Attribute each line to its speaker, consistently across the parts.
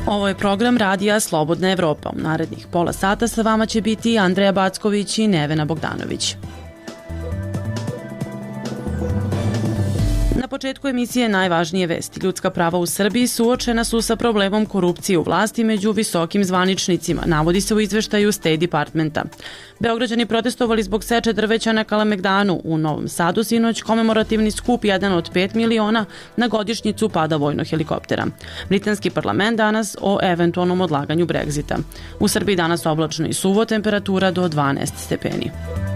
Speaker 1: Ovo je program radija Slobodna Evropa. U narednih pola sata sa vama će biti Andreja Backović i Nevena Bogdanović. Na početku emisije najvažnije vesti. Ljudska prava u Srbiji suočena su sa problemom korupcije u vlasti među visokim zvaničnicima, navodi se u izveštaju State Departmenta. Beograđani protestovali zbog seče drveća na Kalemegdanu. U Novom Sadu sinoć komemorativni skup jedan od 5 miliona na godišnjicu pada vojnog helikoptera. Britanski parlament danas o eventualnom odlaganju Brexita. U Srbiji danas oblačno i suvo, temperatura do 12 stepeni.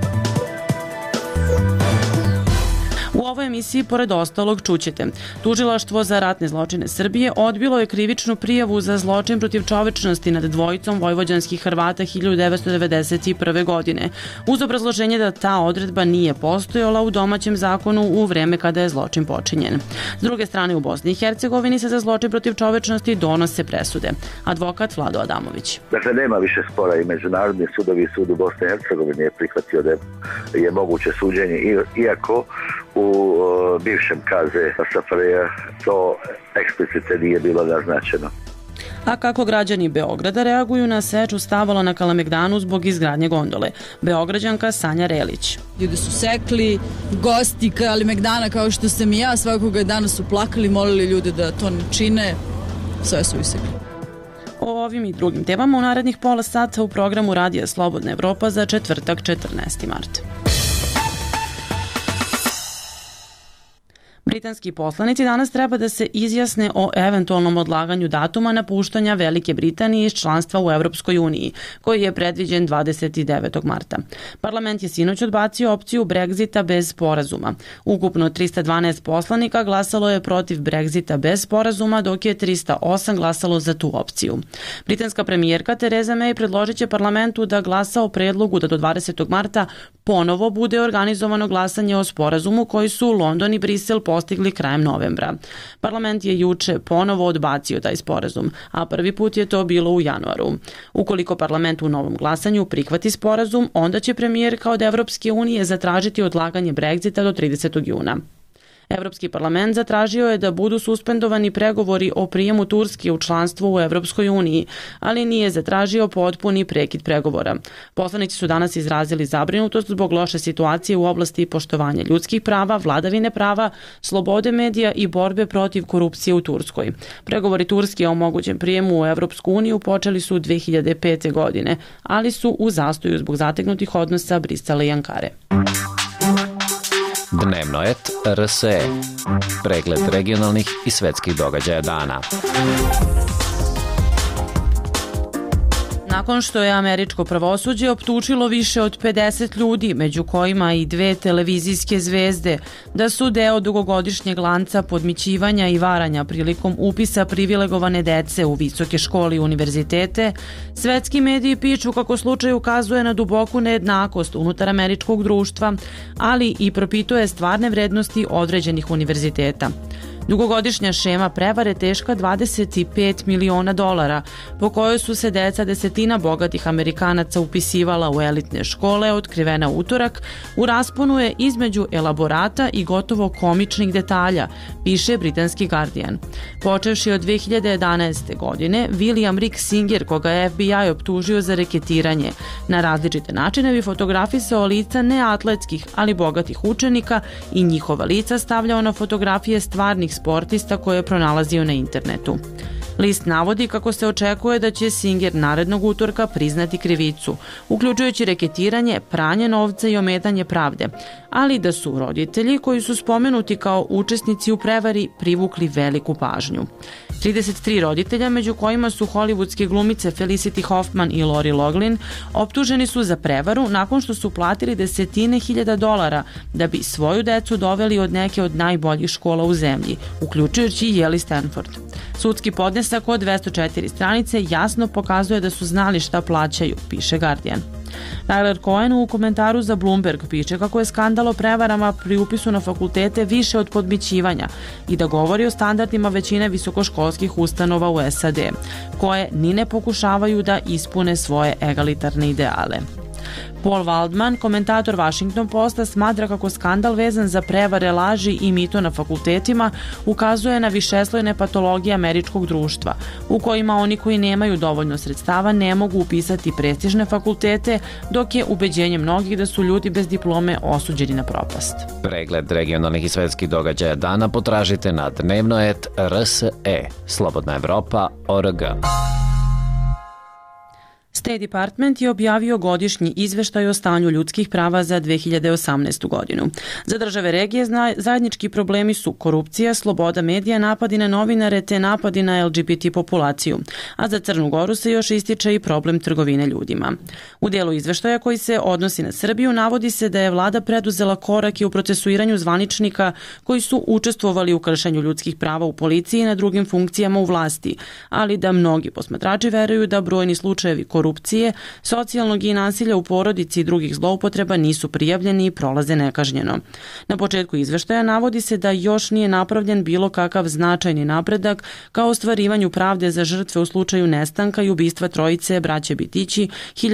Speaker 1: U ovoj emisiji, pored ostalog, čućete. Tužilaštvo za ratne zločine Srbije odbilo je krivičnu prijavu za zločin protiv čovečnosti nad dvojicom vojvođanskih Hrvata 1991. godine, uz obrazloženje da ta odredba nije postojala u domaćem zakonu u vreme kada je zločin počinjen. S druge strane, u Bosni i Hercegovini se za zločin protiv čovečnosti donose presude. Advokat Vlado Adamović.
Speaker 2: Dakle, nema više spora i Međunarodni sudovi i sud u Bosni i Hercegovini je prihvatio da je moguće suđenje, iako u bivšem kaze SFRJ to eksplicite nije bilo naznačeno.
Speaker 1: A kako građani Beograda reaguju na seču stabala na Kalemegdanu zbog izgradnje gondole? Beograđanka Sanja Relić.
Speaker 3: Ljudi su sekli, gosti Kalemegdana kao što sam i ja, svakoga dana su plakali, molili ljude da to ne čine, sve su isekli.
Speaker 1: O ovim i drugim temama u narednih pola sata u programu Radija Slobodna Evropa za četvrtak 14. mart. Britanski poslanici danas treba da se izjasne o eventualnom odlaganju datuma napuštanja Velike Britanije iz članstva u Evropskoj uniji, koji je predviđen 29. marta. Parlament je sinoć odbacio opciju Brexita bez sporazuma. Ukupno 312 poslanika glasalo je protiv Brexita bez sporazuma, dok je 308 glasalo za tu opciju. Britanska premijerka Theresa May predložit će parlamentu da glasa o predlogu da do 20. marta ponovo bude organizovano glasanje o sporazumu koji su London i Brisel postigli krajem novembra. Parlament je juče ponovo odbacio taj sporazum, a prvi put je to bilo u januaru. Ukoliko parlament u novom glasanju prihvati sporazum, onda će premijerka od Evropske unije zatražiti odlaganje Brexita do 30. juna. Evropski parlament zatražio je da budu suspendovani pregovori o prijemu Turske u članstvo u Evropskoj uniji, ali nije zatražio potpuni prekid pregovora. Poslanici su danas izrazili zabrinutost zbog loše situacije u oblasti poštovanja ljudskih prava, vladavine prava, slobode medija i borbe protiv korupcije u Turskoj. Pregovori Turske o mogućem prijemu u Evropsku uniju počeli su 2005. godine, ali su u zastoju zbog zategnutih odnosa Brisela i Ankare.
Speaker 4: Dnevnoet RSE. Pregled regionalnih i svetskih događaja dana.
Speaker 1: Nakon što je američko pravosuđe optužilo više od 50 ljudi, među kojima i 2 televizijske zvezde, da su deo dugogodišnjeg lanca podmićivanja i varanja prilikom upisa privilegovane dece u visoke škole i univerzitete, svetski mediji pišu kako slučaj ukazuje na duboku nejednakost unutar američkog društva, ali i propituje stvarne vrednosti određenih univerziteta. Dugogodišnja šema prevare teška $25 miliona, po kojoj su se deca desetina bogatih Amerikanaca upisivala u elitne škole, otkrivena utorak, u rasponu je između elaborata i gotovo komičnih detalja, piše britanski Guardian. Počevši od 2011. godine, William Rick Singer, koga je FBI optužio za reketiranje, na različite načine bi fotografisao lica neatletskih, ali bogatih učenika i njihova lica stavljao na fotografije stvarnih sportista koje je pronalazio na internetu. List navodi kako se očekuje da će Singer narednog utorka priznati krivicu, uključujući reketiranje, pranje novca i ometanje pravde, ali da su roditelji koji su spomenuti kao učesnici u prevari privukli veliku pažnju. 33 roditelja, među kojima su hollywoodske glumice Felicity Huffman i Lori Loughlin, optuženi su za prevaru nakon što su platili desetine hiljada dolara da bi svoju decu doveli od neke od najboljih škola u zemlji, uključujući Yale i Stanford. Sudski podnesak od 204 stranice jasno pokazuje da su znali šta plaćaju, piše Guardian. Tyler Cohen u komentaru za Bloomberg piše kako je skandal o prevarama pri upisu na fakultete više od podmićivanja i da govori o standardima većine visokoškolskih ustanova u SAD, koje ni ne pokušavaju da ispune svoje egalitarne ideale. Paul Waldman, komentator Washington Posta, smatra kako skandal vezan za prevare, laži i mito na fakultetima ukazuje na višeslojne patologije američkog društva, u kojima oni koji nemaju dovoljno sredstava ne mogu upisati prestižne fakultete, dok je ubeđenje mnogih da su ljudi bez diplome osuđeni na propast. Pregled regionalnih i svetskih događaja dana potražite na dnevno.rs.e, slobodnaevropa.org. State Department je objavio godišnji izveštaj o stanju ljudskih prava za 2018. godinu. Za države regije zajednički problemi su korupcija, sloboda medija, napadi na novinare te napadi na LGBT populaciju, a za Crnu Goru se još ističe i problem trgovine ljudima. U dijelu izveštaja koji se odnosi na Srbiju navodi se da je vlada preduzela korake u procesuiranju zvaničnika koji su učestvovali u kršenju ljudskih prava u policiji i na drugim funkcijama u vlasti, ali da mnogi posmatrači veruju da brojni slučajevi korupcije, socijalnog i nasilja u porodici i drugih zloupotreba nisu prijavljeni i prolaze nekažnjeno. Na početku izveštaja navodi se da još nije napravljen bilo kakav značajni napredak kao ostvarivanju pravde za žrtve u slučaju nestanka i ubistva trojice braće Bitići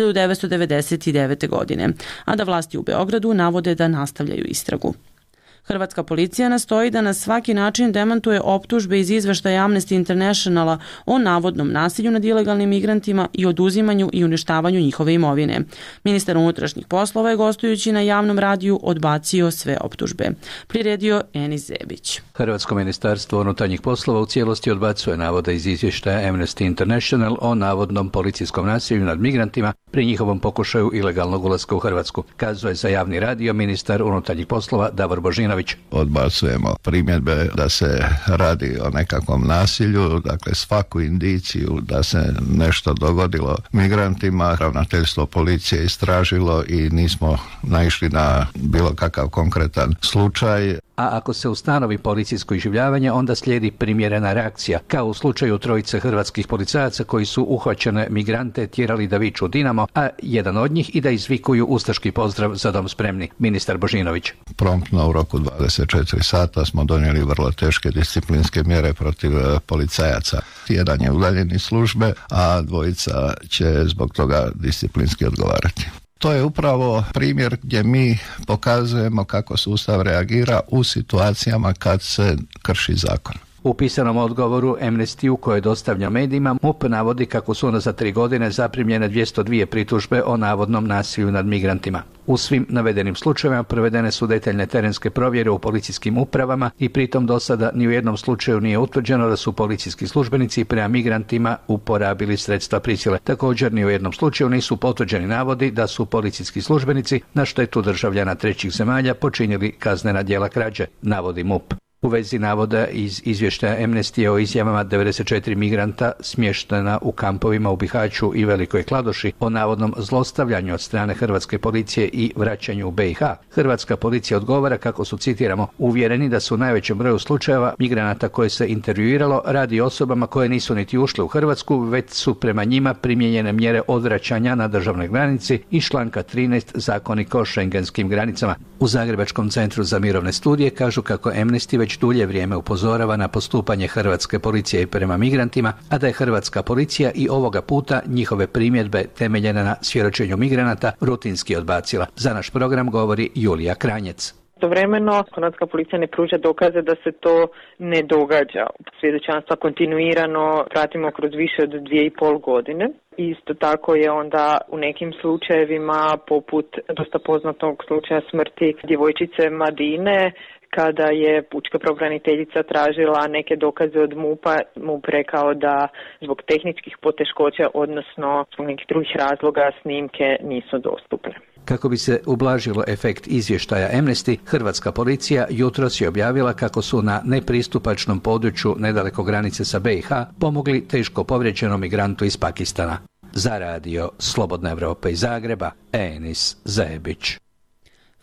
Speaker 1: 1999. godine, a da vlasti u Beogradu navode da nastavljaju istragu. Hrvatska policija nastoji da na svaki način demantuje optužbe iz izveštaja Amnesty Internationala o navodnom nasilju nad ilegalnim migrantima i oduzimanju i uništavanju njihove imovine. Ministar unutrašnjih poslova je gostujući na javnom radiju odbacio sve optužbe. Priredio Enis Zebić.
Speaker 5: Hrvatsko ministarstvo unutarnjih poslova u cijelosti odbacuje navode iz izvještaja Amnesty International o navodnom policijskom nasilju nad migrantima pri njihovom pokušaju ilegalnog ulaska u Hrvatsku, kazuje za javni radio ministar unutarnjih poslova Davor Božinović.
Speaker 6: Odbacujemo primjedbe da se radi o nekakvom nasilju, dakle svaku indiciju da se nešto dogodilo migrantima, ravnateljstvo policije istražilo i nismo naišli na bilo kakav konkretan slučaj.
Speaker 5: A ako se ustanovi policijsko iživljavanje, onda slijedi primjerena reakcija, kao u slučaju trojice hrvatskih policajaca koji su uhvaćene migrante tjerali da viču Dinamo, a jedan od njih i da izvikuju ustaški pozdrav za dom spremni. Ministar Božinović.
Speaker 6: Promptno u roku 24 sata smo donijeli vrlo teške disciplinske mjere protiv policajaca. Jedan je udaljen iz službe, a dvojica će zbog toga disciplinski odgovarati. To je upravo primjer gdje mi pokazujemo kako sustav reagira u situacijama kad se krši zakon.
Speaker 5: U pisanom odgovoru Amnesty-u koje dostavlja medijima, MUP navodi kako su za 3 godine zaprimljene 202 pritužbe o navodnom nasilju nad migrantima. U svim navedenim slučajevima provedene su detaljne terenske provjere u policijskim upravama i pritom do sada ni u jednom slučaju nije utvrđeno da su policijski službenici prema migrantima uporabili sredstva prisile. Također ni u jednom slučaju nisu potvrđeni navodi da su policijski službenici na štetu državljana trećih zemalja počinili kaznena djela krađe, navodi MUP. U vezi navoda iz izvještaja Amnesty o izjavama 94 migranta smještena u kampovima u Bihaću i Velikoj Kladuši o navodnom zlostavljanju od strane hrvatske policije i vraćanju u BiH, hrvatska policija odgovara kako su, citiramo, uvjereni da su u najvećem broju slučajeva migranata koje se intervjuiralo radi osobama koje nisu niti ušle u Hrvatsku, već su prema njima primijenjene mjere odvraćanja na državnoj granici iz članka 13 Zakonika o šengenskim granicama. U Zagrebačkom centru za mirovne studije kažu kako Amnesty već dulje vrijeme upozorava na postupanje hrvatske policije prema migrantima, a da je hrvatska policija i ovoga puta njihove primjedbe temeljene na svjedočenju migranata rutinski odbacila. Za naš program govori Julija Kranjec.
Speaker 7: Istovremeno, hrvatska policija ne pruža dokaze da se to ne događa. Svjedočanstva kontinuirano pratimo kroz više od 2,5 godine. Isto tako je onda u nekim slučajevima, poput dosta poznatog slučaja smrti djevojčice Madine, kada je pučka pravobraniteljica tražila neke dokaze od MUP-a, MUP rekao da zbog tehničkih poteškoća, odnosno zbog nekih drugih razloga, snimke nisu dostupne.
Speaker 5: Kako bi se ublažilo efekt izvještaja Amnesty, hrvatska policija jutros je objavila kako su na nepristupačnom području nedaleko granice sa BiH pomogli teško povrijeđenom migrantu iz Pakistana. Za radio Slobodna Evropa iz Zagreba, Enis Zebić.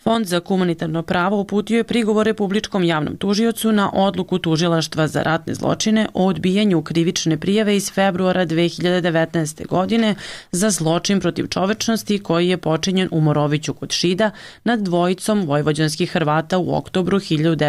Speaker 1: Fond za humanitarno pravo uputio je prigovor Republičkom javnom tužiocu na odluku Tužilaštva za ratne zločine o odbijanju krivične prijave iz februara 2019. godine za zločin protiv čovečnosti koji je počinjen u Moroviću kod Šida nad dvojicom vojvođanskih Hrvata u oktobru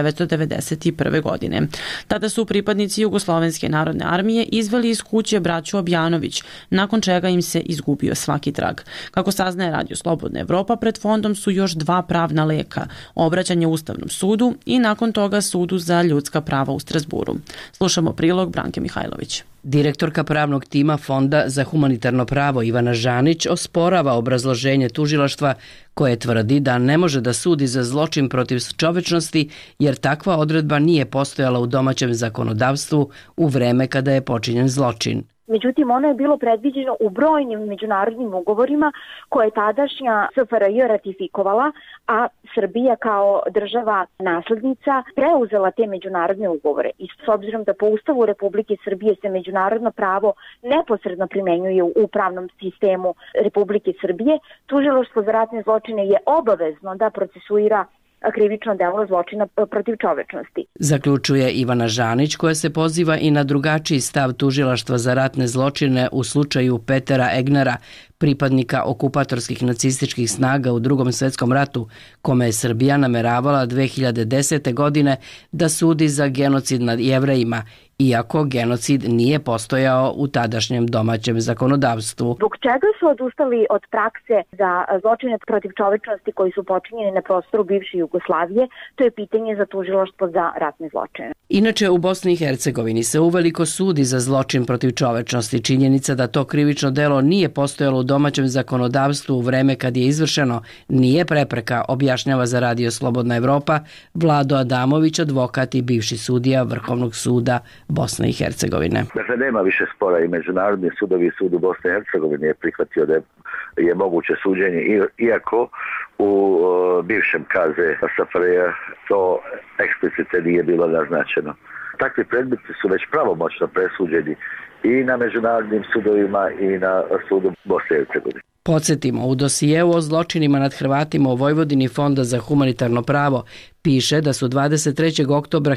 Speaker 1: 1991. godine. Tada su pripadnici Jugoslovenske narodne armije izveli iz kuće braću Objanović, nakon čega im se izgubio svaki trag. Kako saznaje Radio Slobodna Evropa, pred fondom su još dva pravna leka, obraćanje Ustavnom sudu i nakon toga Sudu za ljudska prava u Strazburu. Slušamo prilog Branke Mihajlović.
Speaker 8: Direktorka pravnog tima Fonda za humanitarno pravo Ivana Žanić osporava obrazloženje tužilaštva koje tvrdi da ne može da sudi za zločin protiv čovečnosti jer takva odredba nije postojala u domaćem zakonodavstvu u vreme kada je počinjen zločin.
Speaker 9: Međutim, ono je bilo predviđeno u brojnim međunarodnim ugovorima koje je tadašnja SFRJ ratifikovala, a Srbija kao država naslednica preuzela te međunarodne ugovore. I s obzirom da po Ustavu Republike Srbije se međunarodno pravo neposredno primenjuje u pravnom sistemu Republike Srbije, Tužilaštvo za ratne zločine je obavezno da procesuira krivično delo zločina protiv čovečnosti.
Speaker 8: Zaključuje Ivana Žanić, koja se poziva i na drugačiji stav Tužilaštva za ratne zločine u slučaju Petera Egnera, pripadnika okupatorskih nacističkih snaga u Drugom svetskom ratu, kome je Srbija nameravala 2010. godine da sudi za genocid nad Jevrejima, iako genocid nije postojao u tadašnjem domaćem zakonodavstvu.
Speaker 9: Zbog čega su odustali od prakse za zločine protiv čovečnosti koji su počinjeni na prostoru bivše Jugoslavije? To je pitanje za Tužilaštvo za ratne zločine.
Speaker 8: Inače, u Bosni i Hercegovini se uveliko sudi za zločin protiv čovečnosti. Činjenica da to krivično delo nije postojalo u domaćem zakonodavstvu u vreme kad je izvršeno nije prepreka, objašnjava za Radio Slobodna Evropa Vlado Adamović, advokat i bivši sudija Vrhovnog suda Bosne i Hercegovine.
Speaker 2: Dakle, nema više spora i Međunarodni sudovi i sud u Bosne i Hercegovini je prihvatio da je moguće suđenje, iako u bivšem KZ SFRJ to eksplicite nije bilo naznačeno. Takvi predmeti su već pravomoćno presuđeni i na međunarodnim sudovima i na sudu Bosne i Hercegovine.
Speaker 8: Podsjetimo, u dosijeu o zločinima nad Hrvatima u Vojvodini Fonda za humanitarno pravo piše da su 23. oktobra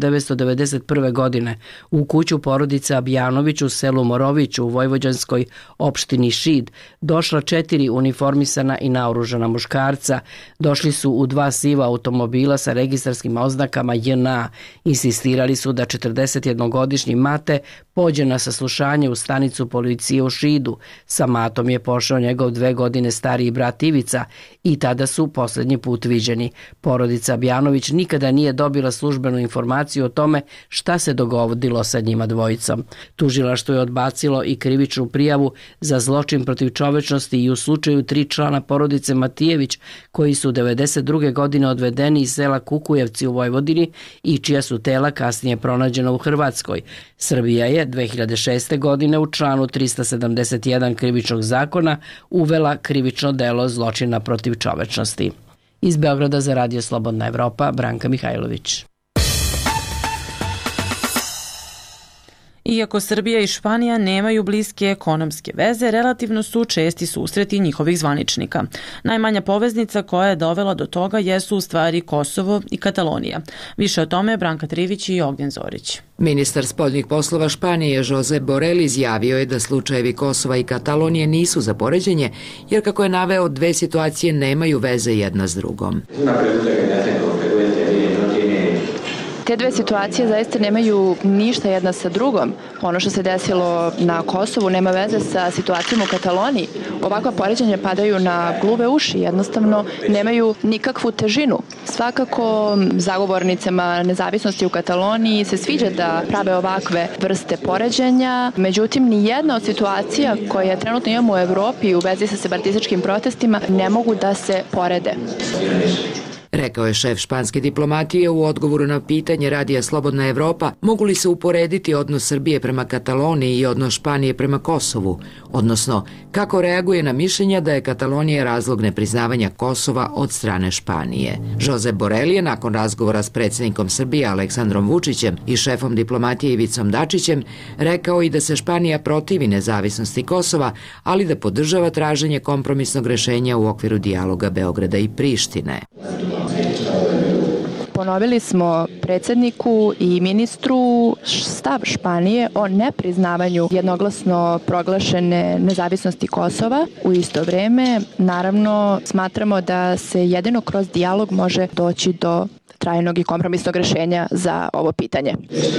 Speaker 8: 1991. godine u kuću porodice Abjanović u selu Moroviću u vojvođanskoj opštini Šid došla 4 uniformisana i naoružana muškarca. Došli su u 2 siva automobila sa registarskim oznakama JNA. Insistirali su da 41-godišnji Mate pođe na saslušanje u stanicu policije u Šidu. Sa Matom je pošao njegov 2 godine stariji brat Ivica i tada su posljednji put viđeni. Porodica Abjanović nikada nije dobila službenu informaciju o tome šta se dogodilo sa njima dvojicom. Tužilaštvo je odbacilo i krivičnu prijavu za zločin protiv čovečnosti i u slučaju 3 člana porodice Matijević koji su 1992. godine odvedeni iz sela Kukujevci u Vojvodini i čija su tela kasnije pronađena u Hrvatskoj. Srbija je 2006. godine u članu 371 krivičnog zakona uvela krivično delo zločina protiv čovečnosti. Iz Beograda za Radio Slobodna Evropa, Branka Mihajlović.
Speaker 1: Iako Srbija i Španija nemaju bliske ekonomske veze, relativno su česti susreti njihovih zvaničnika. Najmanja poveznica koja je dovela do toga jesu u stvari Kosovo i Katalonija. Više o tome Branka Trivić i Ognjen Zorić.
Speaker 10: Ministar spoljnih poslova Španije Josep Borrell izjavio je da slučajevi Kosova i Katalonije nisu za poređenje, jer kako je naveo, 2 situacije nemaju veze jedna s drugom.
Speaker 11: Te 2 situacije zaista nemaju ništa jedna sa drugom. Ono što se desilo na Kosovu nema veze sa situacijom u Kataloniji. Ovakva poređenja padaju na gluve uši, jednostavno nemaju nikakvu težinu. Svakako zagovornicama nezavisnosti u Kataloniji se sviđa da prave ovakve vrste poređenja, međutim ni jedna od situacija koje trenutno imamo u Evropi u vezi sa separatističkim protestima ne mogu da se porede.
Speaker 10: Rekao je šef španske diplomatije u odgovoru na pitanje radija Slobodna Evropa mogu li se uporediti odnos Srbije prema Kataloniji i odnos Španije prema Kosovu, odnosno kako reaguje na mišljenja da je Katalonija razlog nepriznavanja Kosova od strane Španije. Josep Borrell je nakon razgovora s predsjednikom Srbije Aleksandrom Vučićem i šefom diplomatije Ivicom Dačićem rekao i da se Španija protivi nezavisnosti Kosova, ali da podržava traženje kompromisnog rešenja u okviru dijaloga Beograda i Prištine.
Speaker 11: Ponovili smo predsjedniku i ministru stav Španije o nepriznavanju jednoglasno proglašene nezavisnosti Kosova. U isto vrijeme, naravno, smatramo da se jedino kroz dijalog može doći do trajnog i kompromisnog rešenja za ovo pitanje.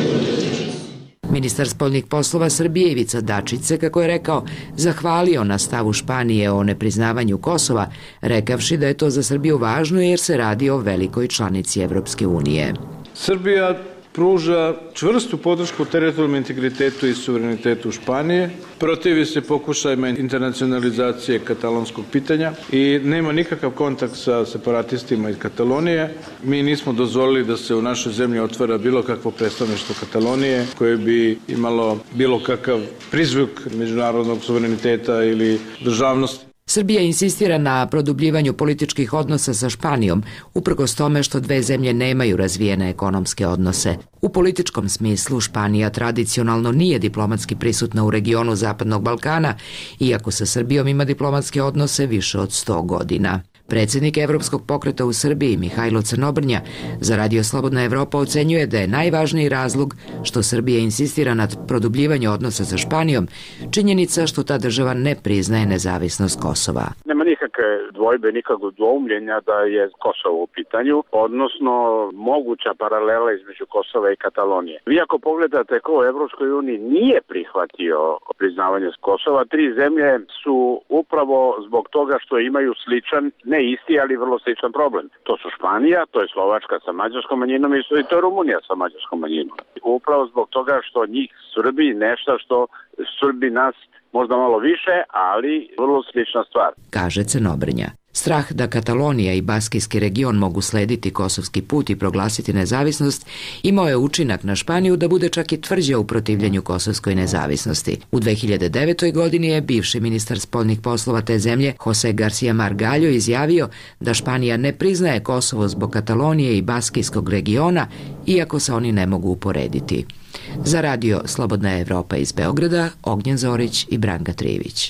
Speaker 10: Ministar spoljnih poslova Srbije Ivica Dačić se, kako je rekao, zahvalio na stavu Španije o nepriznavanju Kosova, rekavši da je to za Srbiju važno jer se radi o velikoj članici Evropske unije.
Speaker 12: Srbija pruža čvrstu podršku teritorijalnom integritetu i suverenitetu Španije, protivi se pokušajima internacionalizacije katalonskog pitanja i nema nikakav kontakt sa separatistima iz Katalonije. Mi nismo dozvolili da se u našoj zemlji otvara bilo kakvo predstavništvo Katalonije koje bi imalo bilo kakav prizvuk međunarodnog suvereniteta ili državnosti.
Speaker 10: Srbija insistira na produbljivanju političkih odnosa sa Španijom, uprkos tome što dve zemlje nemaju razvijene ekonomske odnose. U političkom smislu Španija tradicionalno nije diplomatski prisutna u regionu Zapadnog Balkana, iako sa Srbijom ima diplomatske odnose više od 100 godina. Predsjednik Evropskog pokreta u Srbiji, Mihajlo Crnobrnja, za Radio Slobodna Evropa ocenjuje da je najvažniji razlog što Srbija insistira na produbljivanju odnosa sa Španijom činjenica što ta država ne priznaje nezavisnost Kosova.
Speaker 13: Nema nikakve dvojbe, nikakvog dvoumljenja da je Kosovo u pitanju, odnosno moguća paralela između Kosova i Katalonije. Vi ako pogledate ko u Evropskoj uniji nije prihvatio priznavanje Kosova, tri zemlje su upravo zbog toga što imaju sličan, ne isti, ali vrlo sličan problem. To su Španija, to je Slovačka sa mađarskom manjinom i to je Rumunija sa mađarskom manjinom. Upravo zbog toga što njih Srbi nešto što Srbi nas možda malo više, ali vrlo slična stvar.
Speaker 10: Kaže Crnobrnja. Strah da Katalonija i Baskijski region mogu slediti kosovski put i proglasiti nezavisnost imao je učinak na Španiju da bude čak i tvrđa u protivljenju kosovskoj nezavisnosti. U 2009. godini je bivši ministar spoljnih poslova te zemlje, Jose Garcia Margallo, izjavio da Španija ne priznaje Kosovo zbog Katalonije i Baskijskog regiona, iako se oni ne mogu uporediti. Za Radio Slobodna Evropa iz Beograda, Ognjen Zorić i Branka Trivić.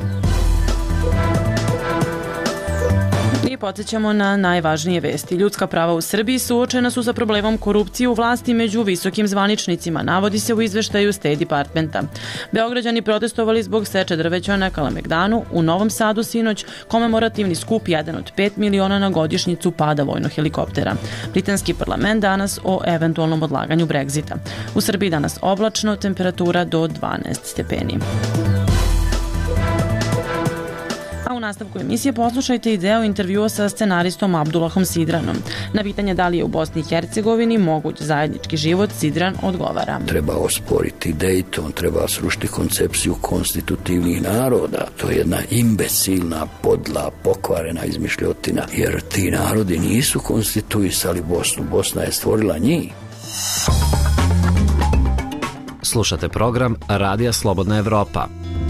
Speaker 1: I podsjećamo na najvažnije vesti. Ljudska prava u Srbiji suočena su sa problemom korupcije u vlasti među visokim zvaničnicima, navodi se u izveštaju State Departmenta. Beograđani protestovali zbog seče drveća na Kalemegdanu, u Novom Sadu sinoć komemorativni skup 1 od 5 miliona na godišnjicu pada vojnog helikoptera. Britanski parlament danas o eventualnom odlaganju Brexita. U Srbiji danas oblačno, temperatura do 12 stepeni. A u nastavku emisije poslušajte i deo intervjua sa scenaristom Abdulahom Sidranom. Na pitanje da li je u Bosni i Hercegovini moguć zajednički život, Sidran odgovara.
Speaker 14: Treba osporiti Dayton, treba srušiti koncepciju konstitutivnih naroda. To je jedna imbecilna, podla, pokvarena izmišljotina, jer ti narodi nisu konstituisali Bosnu. Bosna je stvorila njih.
Speaker 4: Slušate program Radija Slobodna Evropa.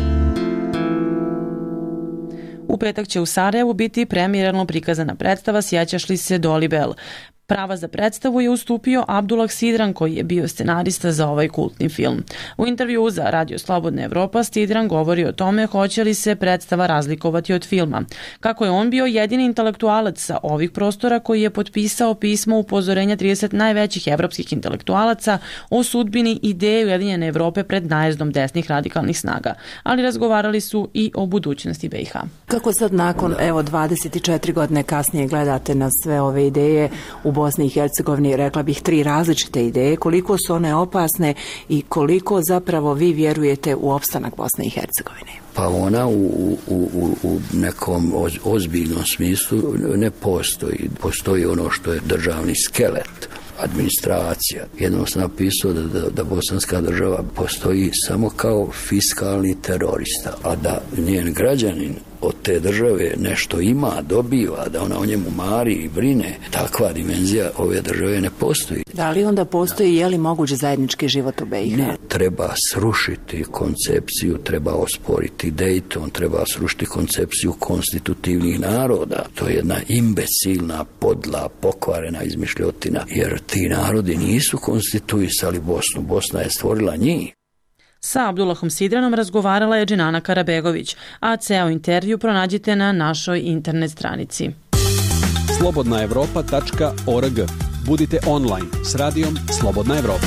Speaker 1: U petak će u Sarajevu biti premijerno prikazana predstava Sjećaš li se Dolly Bell. Prava za predstavu je ustupio Abdulah Sidran, koji je bio scenarista za ovaj kultni film. U intervjuu za Radio Slobodna Evropa Sidran govori o tome hoće li se predstava razlikovati od filma. Kako je on bio jedini intelektualac sa ovih prostora koji je potpisao pismo upozorenja 30 najvećih evropskih intelektualaca o sudbini ideje Ujedinjene Evrope pred najezdom desnih radikalnih snaga. Ali razgovarali su i o budućnosti BiH.
Speaker 15: Kako sad nakon 24 godine kasnije gledate na sve ove ideje u Bosni i Hercegovini, rekla bih 3 različite ideje, koliko su one opasne i koliko zapravo vi vjerujete u opstanak Bosne i Hercegovine?
Speaker 14: Pa ona u nekom ozbiljnom smislu ne postoji. Postoji ono što je državni skelet, administracija. Jednom sam napisao da bosanska država postoji samo kao fiskalni terorista, a da njen građanin od te države nešto ima, dobiva, da ona o njemu mari i brine, takva dimenzija ove države ne postoji.
Speaker 15: Da li onda postoji, je li moguć zajednički život u BiH?
Speaker 14: Ne, treba srušiti koncepciju, treba osporiti Dayton, treba srušiti koncepciju konstitutivnih naroda. To je jedna imbecilna, podla, pokvarena izmišljotina, jer ti narodi nisu konstituisali Bosnu. Bosna je stvorila njih.
Speaker 1: Sa Abdullahom Sidranom razgovarala je Džinana Karabegović, a ceo intervju pronađite na našoj internet stranici.
Speaker 16: slobodnaevropa.org. Budite online s radijom Slobodna Evropa.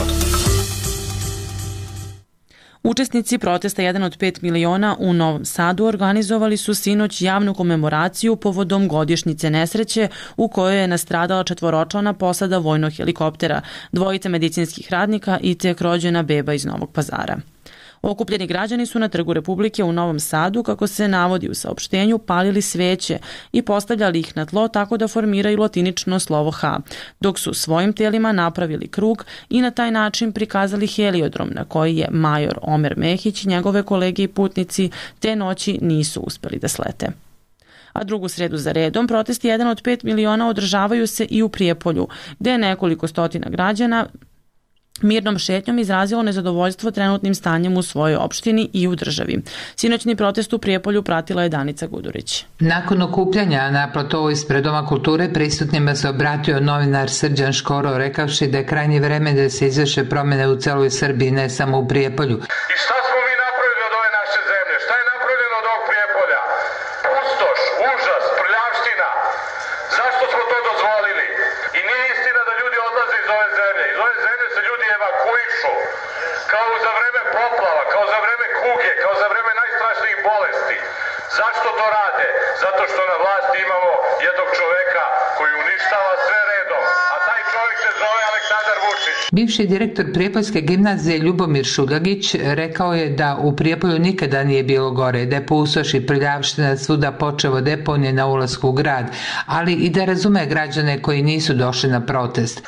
Speaker 1: Učesnici protesta 1 od 5 miliona u Novom Sadu organizovali su sinoć javnu komemoraciju povodom godišnjice nesreće u kojoj je nastradala 4-člana posada vojnog helikoptera, 2 medicinskih radnika i tek rođena beba iz Novog Pazara. Okupljeni građani su na Trgu Republike u Novom Sadu, kako se navodi u saopštenju, palili sveće i postavljali ih na tlo tako da formiraju latinično slovo H, dok su svojim telima napravili krug i na taj način prikazali heliodrom na koji je major Omer Mehić i njegove kolege i putnici te noći nisu uspeli da slete. A drugu sredu za redom, protesti 1 od 5 miliona održavaju se i u Prijepolju, gde je nekoliko stotina građana mirnom šetnjom izrazilo nezadovoljstvo trenutnim stanjem u svojoj opštini i u državi. Sinoćni protest u Prijepolju pratila je Danica Gudurić.
Speaker 17: Nakon okupljanja na platovu ispred Doma kulture prisutnima se obratio novinar Srđan Škoro, rekavši da je krajnje vreme da se izvrše promene u celoj Srbiji, ne samo u Prijepolju.
Speaker 18: I šta smo mi napravili od ove naše zemlje? Šta je napravljeno od ovog Prijepolja? Pustoš, užas, prljavština. Zašto smo to dozvolili? I nije istina da ljudi odlaze iz ove zemlje. Iz ove zemlje se ljudi evakuišu, kao za vreme poplava, kao za vreme kuge, kao za vreme najstrašnijih bolesti. Zašto to rade? Zato što na vlasti imamo jednog čoveka koji uništava sve redom, a taj čovjek se zove Aleksandar Vučić.
Speaker 17: Bivši direktor Prijepoljske gimnazije Ljubomir Šuljagić rekao je da u Prijepolju nikada nije bilo gore, da je pustoš i prljavština svuda počevo deponije na ulasku u grad, ali i da razume građane koji nisu došli na protest.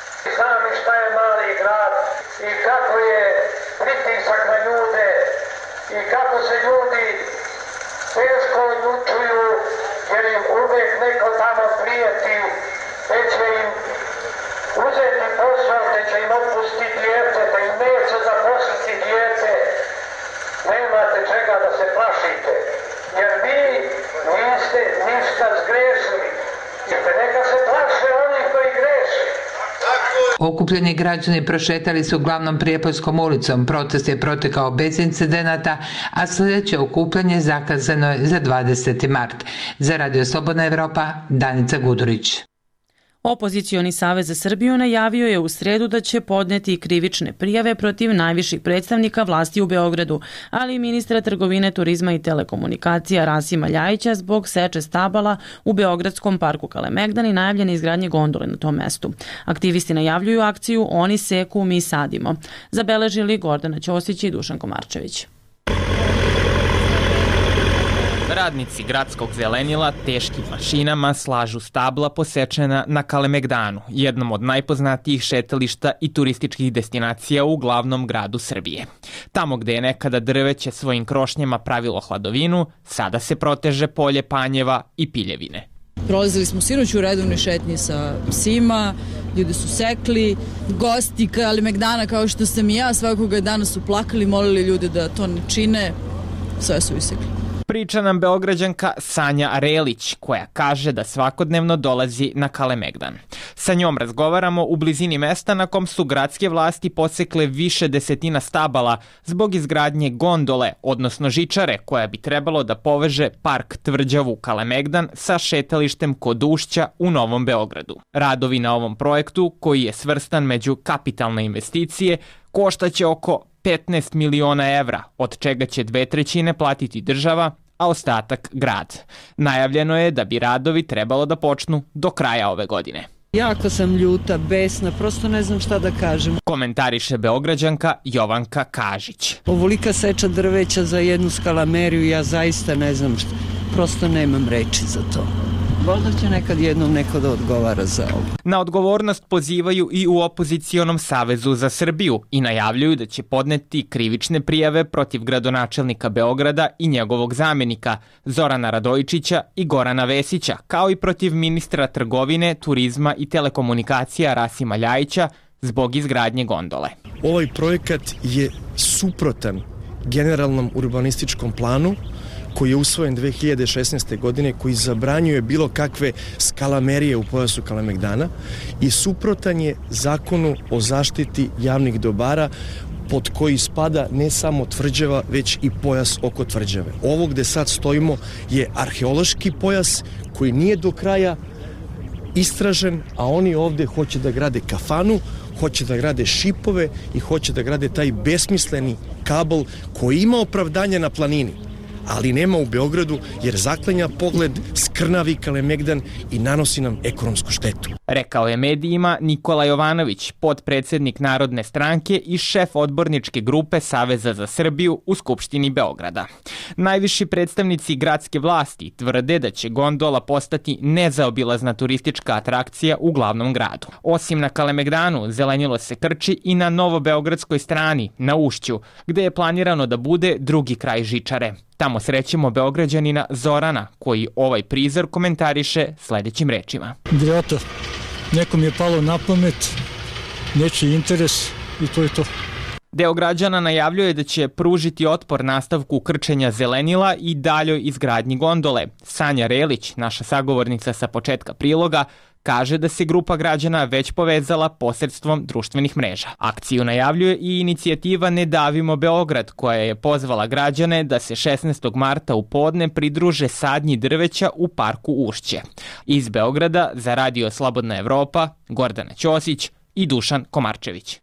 Speaker 17: Okupljeni građani prošetali su uglavnom Prijepoljskom ulicom. Protest je protekao bez incidenata, a sljedeće okupljanje zakazano je za 20. mart. Za Radio Slobodna Evropa, Danica Gudurić.
Speaker 1: Opozicioni savez za Srbiju najavio je u sredu da će podneti krivične prijave protiv najviših predstavnika vlasti u Beogradu, ali i ministra trgovine, turizma i telekomunikacija Rasima Ljajića zbog seče stabala u Beogradskom parku Kalemegdan i najavljene izgradnje gondole na tom mestu. Aktivisti najavljuju akciju Oni seku, mi sadimo. Zabeležili Gordana Ćosić i Dušan Komarčević.
Speaker 19: Radnici gradskog zelenila teškim mašinama slažu stabla posečena na Kalemegdanu, jednom od najpoznatijih šetališta i turističkih destinacija u glavnom gradu Srbije. Tamo gde je nekada drveće svojim krošnjama pravilo hladovinu, sada se proteže polje panjeva i piljevine.
Speaker 3: Prolazili smo sinoć u redovnoj šetnji sa psima, ljudi su sekli, gosti Kalemegdana kao što sam i ja svakoga dana su plakali, molili ljude da to ne čine, sve su isekli.
Speaker 19: Priča nam Beograđanka Sanja Arelić, koja kaže da svakodnevno dolazi na Kalemegdan. Sa njom razgovaramo u blizini mesta na kom su gradske vlasti posekle više desetina stabala zbog izgradnje gondole, odnosno žičare, koja bi trebalo da poveže park Tvrđavu Kalemegdan sa šetalištem kod Ušća u Novom Beogradu. Radovi na ovom projektu, koji je svrstan među kapitalne investicije, koštaće oko 15 miliona evra, od čega će 2/3 platiti država, a ostatak grad. Najavljeno je da bi radovi trebalo da počnu do kraja ove godine.
Speaker 20: Jako sam ljuta, besna, prosto ne znam šta da kažem.
Speaker 19: Komentariše Beograđanka Jovanka Kažić.
Speaker 20: Ovolika seča drveća za jednu skalameriju, ja zaista ne znam šta. Prosto nemam reči za to. Valjda će nekad jednom neko da odgovara za ovo.
Speaker 19: Na odgovornost pozivaju i u opozicionom Savezu za Srbiju i najavljuju da će podneti krivične prijave protiv gradonačelnika Beograda i njegovog zamenika Zorana Radojičića i Gorana Vesića, kao i protiv ministra trgovine, turizma i telekomunikacija Rasima Ljajića zbog izgradnje gondole.
Speaker 21: Ovaj projekat je suprotan generalnom urbanističkom planu koji je usvojen 2016. godine, koji zabranjuje bilo kakve skalamerije u pojasu Kalemegdana i suprotan je zakonu o zaštiti javnih dobara pod koji spada ne samo tvrđava, već i pojas oko tvrđave. Ovo gde sad stojimo je arheološki pojas koji nije do kraja istražen, a oni ovde hoće da grade kafanu, hoće da grade šipove i hoće da grade taj besmisleni kabel koji ima opravdanje na planini, ali nema u Beogradu jer zaklanja pogled, skrnavi Kalemegdan i nanosi nam ekonomsku štetu.
Speaker 19: Rekao je medijima Nikola Jovanović, potpredsednik Narodne stranke i šef odborničke grupe Saveza za Srbiju u Skupštini Beograda. Najviši predstavnici gradske vlasti tvrde da će gondola postati nezaobilazna turistička atrakcija u glavnom gradu. Osim na Kalemegdanu, zelenilo se krči i na novobeogradskoj strani, na Ušću, gde je planirano da bude drugi kraj žičare. Tamo srećemo Beograđanina Zorana, koji ovaj prizor komentariše sledećim rečima.
Speaker 22: Vjerojatno, nekom je palo na pamet, nečiji interes i to je to.
Speaker 19: Deo građana najavljuje da će pružiti otpor nastavku krčenja zelenila i daljoj izgradnji gondole. Sanja Relić, naša sagovornica sa početka priloga, kaže da se grupa građana već povezala posredstvom društvenih mreža. Akciju najavljuje i inicijativa Ne davimo Beograd, koja je pozvala građane da se 16. marta u podne pridruže sadnji drveća u parku Ušće. Iz Beograda za Radio Slobodna Evropa, Gordana Ćosić i Dušan Komarčević.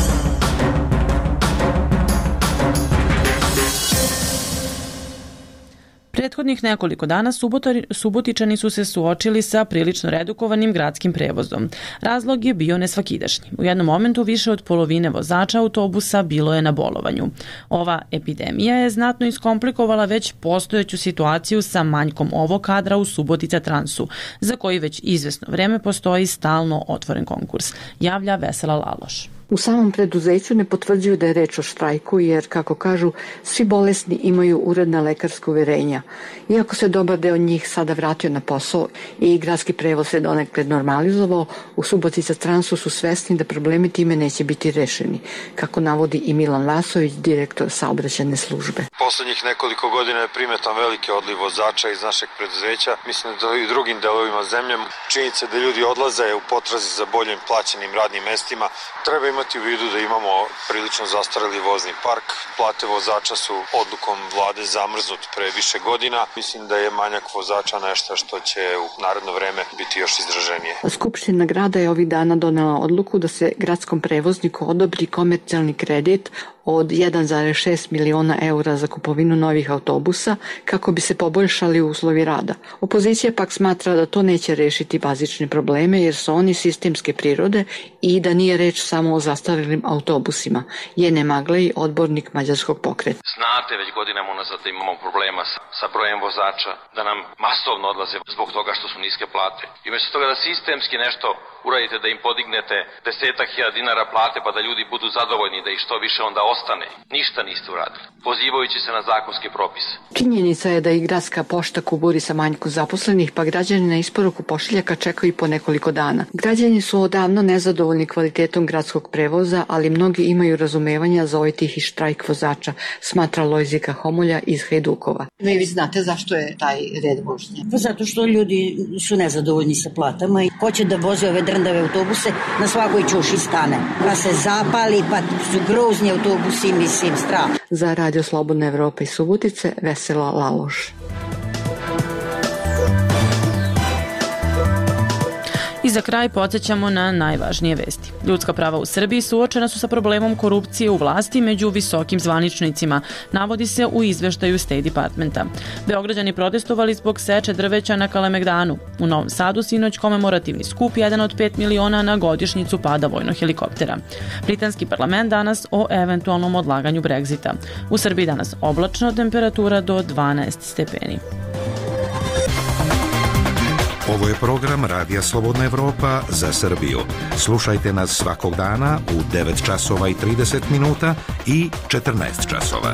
Speaker 1: Prethodnih nekoliko dana Subotičani su se suočili sa prilično redukovanim gradskim prevozom. Razlog je bio nesvakidašnji. U jednom momentu više od polovine vozača autobusa bilo je na bolovanju. Ova epidemija je znatno iskomplikovala već postojeću situaciju sa manjkom ovog kadra u Subotica Transu, za koji već izvesno vreme postoji stalno otvoren konkurs, javlja Vesela Laloš.
Speaker 23: U samom preduzeću ne potvrđuju da je reč o štrajku jer, kako kažu, svi bolesni imaju uredna lekarska uverenja. Iako se dobar deo njih sada vratio na posao i gradski prevoz se donekle normalizovao, u Subotica Transu su svesni da problemi time neće biti rešeni, kako navodi i Milan Vasović, direktor saobraćajne službe.
Speaker 24: Poslednjih nekoliko godina je primetan veliki odliv vozača iz našeg preduzeća. Mislim da i u drugim delovima zemlje činjenica da ljudi odlaze u potrazi za boljim plaćenim radnim mestima. Treba imati u vidu da imamo prilično zastareli vozni park. Plate vozača su odlukom vlade zamrznut pre više godina. Mislim da je manjak vozača nešto što će u naredno vreme biti još izraženije.
Speaker 23: Skupština grada je ovih dana donela odluku da se gradskom prevozniku odobri komercijalni kredit od 1,6 miliona eura za kupovinu novih autobusa kako bi se poboljšali uslovi rada. Opozicija pak smatra da to neće rešiti bazične probleme jer su oni sistemske prirode i da nije reč samo o zastarelim autobusima. Jene Maglej, odbornik Mađarskog pokreta.
Speaker 25: Znate, već godinama unazad da imamo problema sa brojem vozača, da nam masovno odlaze zbog toga što su niske plate. I umjesto toga da sistemski nešto uradite, da im podignete 10.000 dinara plate pa da ljudi budu zadovoljni, da ih što više onda ostane. Ništa niste uradili, pozivajući se na zakonske propise.
Speaker 23: Činjenica je da i gradska pošta kuburi sa manjkom zaposlenih, pa građani na isporuku pošiljaka čekaju po nekoliko dana. Građani su odavno nezadovoljni kvalitetom gradskog prevoza, ali mnogi imaju razumevanja za ovaj tihi štrajk vozača, smatra Lojzika Homolja iz Hajdukova.
Speaker 26: Vi znate zašto je taj red vožnje? Zato što ljudi su nezadovoljni sa platama i hoće da voze ove drndave autobuse, na svakoj čuši stane. Pa se zapali, pa su grozni autobusi, mislim, strah.
Speaker 23: Za Radio Slobodna Evropa i Subotice, Vesela Laloš.
Speaker 1: I za kraj podsjećamo na najvažnije vesti. Ljudska prava u Srbiji suočena su sa problemom korupcije u vlasti među visokim zvaničnicima, navodi se u izveštaju State Departmenta. Beograđani protestovali zbog seče drveća na Kalemegdanu. U Novom Sadu sinoć komemorativni skup, jedan od 5 miliona na godišnjicu pada vojnog helikoptera. Britanski parlament danas o eventualnom odlaganju Brexita. U Srbiji danas oblačno, temperatura do 12 stepeni.
Speaker 2: Ovo je program Radija Slobodna Evropa za Srbiju. Slušajte nas svakog dana u 9 časova i 30 minuta i 14 časova.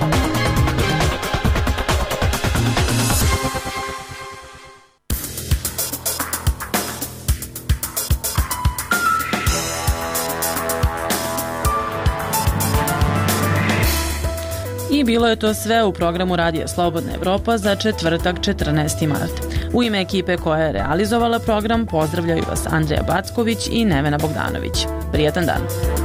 Speaker 1: I bilo je to sve u programu Radija Slobodna Evropa za četvrtak 14. mart. U ime ekipe koja je realizovala program pozdravljaju vas Andreja Backović i Nevena Bogdanović. Prijetan dan!